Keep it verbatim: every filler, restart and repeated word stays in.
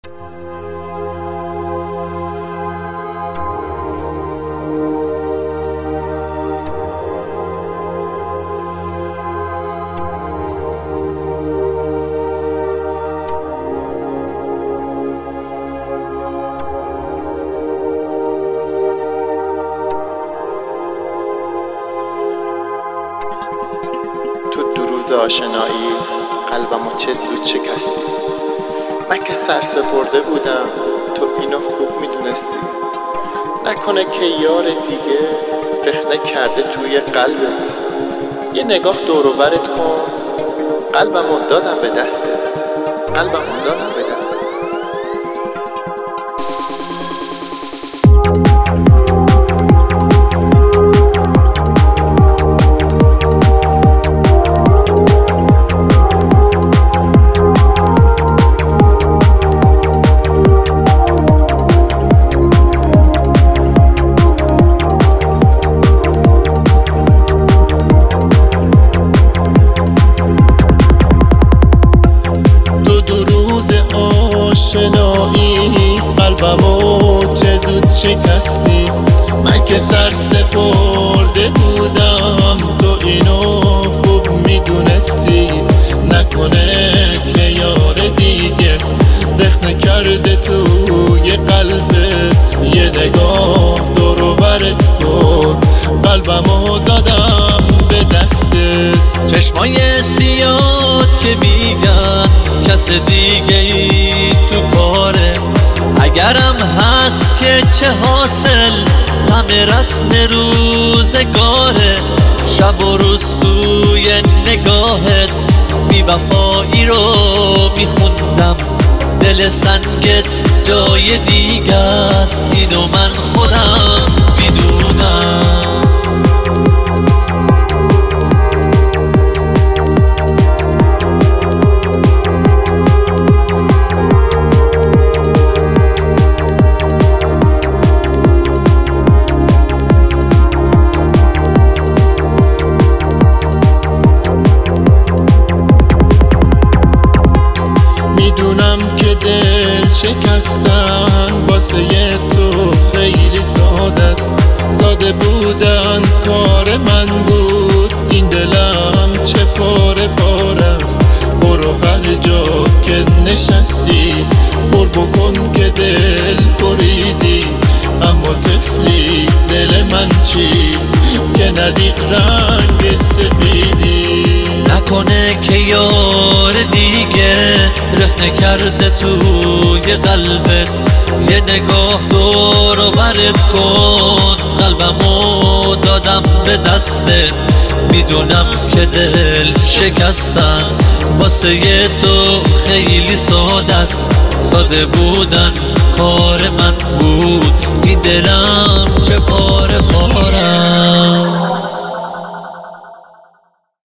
تو دو روز آشنایی قلبمو چه زود شکستی. من که سرسپرده بودم تو اینو خوب میدونستی. نکنه که یار دیگه رخنه کرده توی قلبت. یه نگاه دور و برت کن، قلبمو دادم به دستت، قلبمو دادم به دستت. آشنایی قلبمو چه زود شکستی. من که سر سپرده بودم تو اینو خوب میدونستی. نکنه که یار دیگه رخنه کرده توی قلبت. یه نگاه دور و برت کن، قلبمو دادم به دستت. چشمای سیاد که میگن کس دیگه ای تو کاره. اگرم هست که چه حاصل، همه رسم روزگاره. شب و روز توی نگاهت بی وفایی رو میخوندم. دل سنگت جای دیگه است، اینو من خودم میدونم. میدونم که دل شکستن واسه تو خیلی ساده است. ساده بودن کار من بود، این دلم چه پاره پاره است. برو هر جا که نشستی پر بکن که دل بریدی. اما طفلی دل من چی که ندید رنگ سفیدی. نکنه که یار دیگه رخنه کرده توی قلبت. یه نگاه دور و برت کن، قلبمو دادم به دستت. میدونم که دل شکستن واسه تو خیلی ساده است. ساده بودن کار من بود، این دلم چه پاره